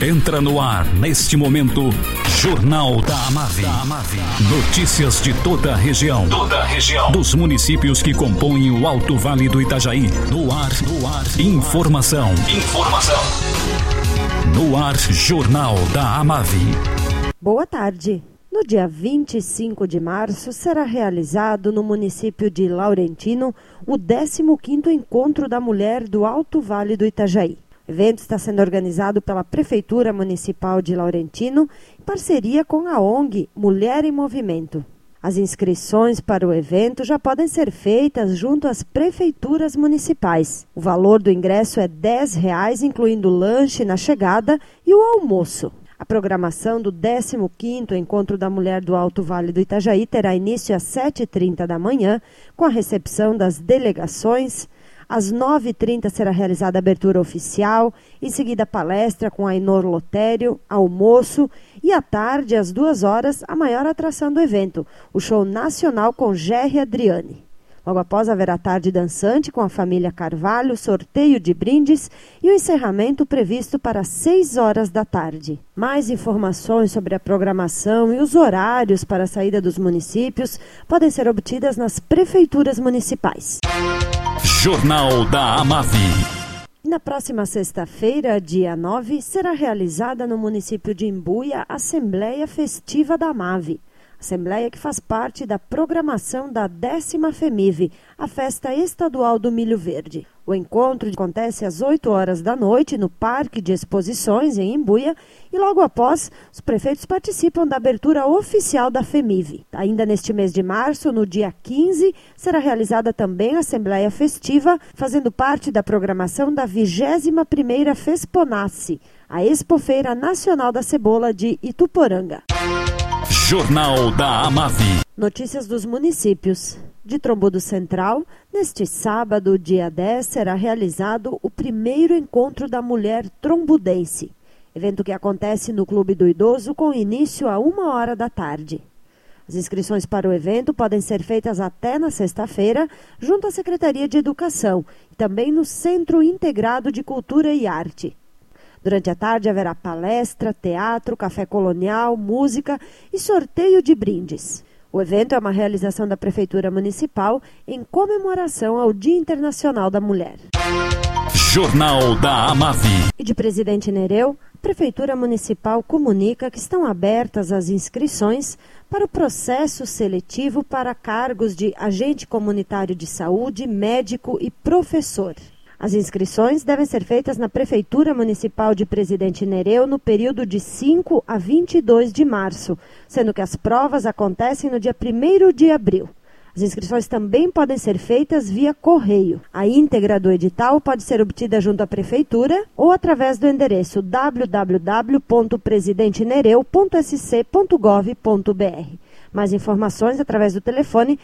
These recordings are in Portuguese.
Entra no ar, neste momento, Jornal da Amave. Notícias de toda a região. Dos municípios que compõem o Alto Vale do Itajaí. No ar. Informação. No ar, Jornal da Amave. Boa tarde. No dia 25 de março, será realizado no município de Laurentino o 15º Encontro da Mulher do Alto Vale do Itajaí. O evento está sendo organizado pela Prefeitura Municipal de Laurentino em parceria com a ONG Mulher em Movimento. As inscrições para o evento já podem ser feitas junto às prefeituras municipais. O valor do ingresso é R$10, incluindo lanche na chegada e o almoço. A programação do 15º Encontro da Mulher do Alto Vale do Itajaí terá início às 7h30 da manhã, com a recepção das delegações. Às 9h30 será realizada a abertura oficial, em seguida palestra com Ainor Lotério, almoço e à tarde, às 2h, a maior atração do evento, o show nacional com Gerry Adriane. Logo após haverá tarde dançante com a família Carvalho, sorteio de brindes e o encerramento previsto para 6h da tarde. Mais informações sobre a programação e os horários para a saída dos municípios podem ser obtidas nas prefeituras municipais. Jornal da Amave. Na próxima sexta-feira, dia 9, será realizada no município de Imbuia a Assembleia Festiva da Amave. Assembleia que faz parte da programação da 10ª FEMIV, a Festa Estadual do Milho Verde. O encontro acontece às 8h da noite no Parque de Exposições, em Imbuia, e logo após, os prefeitos participam da abertura oficial da FEMIV. Ainda neste mês de março, no dia 15, será realizada também a Assembleia Festiva, fazendo parte da programação da 21ª FESPONACE, a Expofeira Nacional da Cebola de Ituporanga. Jornal da Amave. Notícias dos municípios. De Trombudo Central, neste sábado, dia 10, será realizado o primeiro encontro da mulher trombudense. Evento que acontece no Clube do Idoso com início a 1h da tarde. As inscrições para o evento podem ser feitas até na sexta-feira, junto à Secretaria de Educação e também no Centro Integrado de Cultura e Arte. Durante a tarde haverá palestra, teatro, café colonial, música e sorteio de brindes. O evento é uma realização da Prefeitura Municipal em comemoração ao Dia Internacional da Mulher. Jornal da Amave. E de Presidente Nereu, a Prefeitura Municipal comunica que estão abertas as inscrições para o processo seletivo para cargos de agente comunitário de saúde, médico e professor. As inscrições devem ser feitas na Prefeitura Municipal de Presidente Nereu no período de 5 a 22 de março, sendo que as provas acontecem no dia 1º de abril. As inscrições também podem ser feitas via correio. A íntegra do edital pode ser obtida junto à Prefeitura ou através do endereço www.presidentenereu.sc.gov.br. Mais informações através do telefone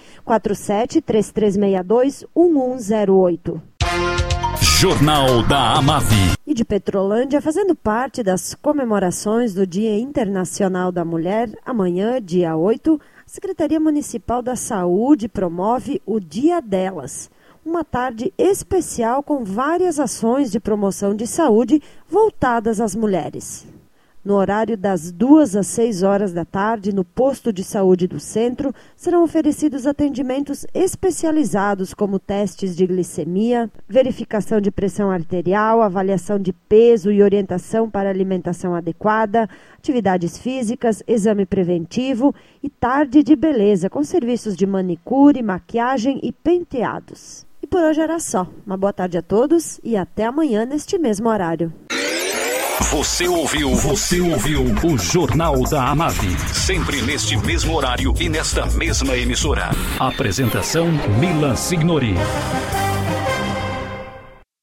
47-3362-1108. Jornal da Amave. E de Petrolândia, fazendo parte das comemorações do Dia Internacional da Mulher, amanhã, dia 8, a Secretaria Municipal da Saúde promove o Dia Delas, uma tarde especial com várias ações de promoção de saúde voltadas às mulheres. No horário das 2 às 6h da tarde, no posto de saúde do centro, serão oferecidos atendimentos especializados como testes de glicemia, verificação de pressão arterial, avaliação de peso e orientação para alimentação adequada, atividades físicas, exame preventivo e tarde de beleza, com serviços de manicure, maquiagem e penteados. E por hoje era só. Uma boa tarde a todos e até amanhã neste mesmo horário. Você ouviu o Jornal da Amave. Sempre neste mesmo horário e nesta mesma emissora. Apresentação Mila Signori.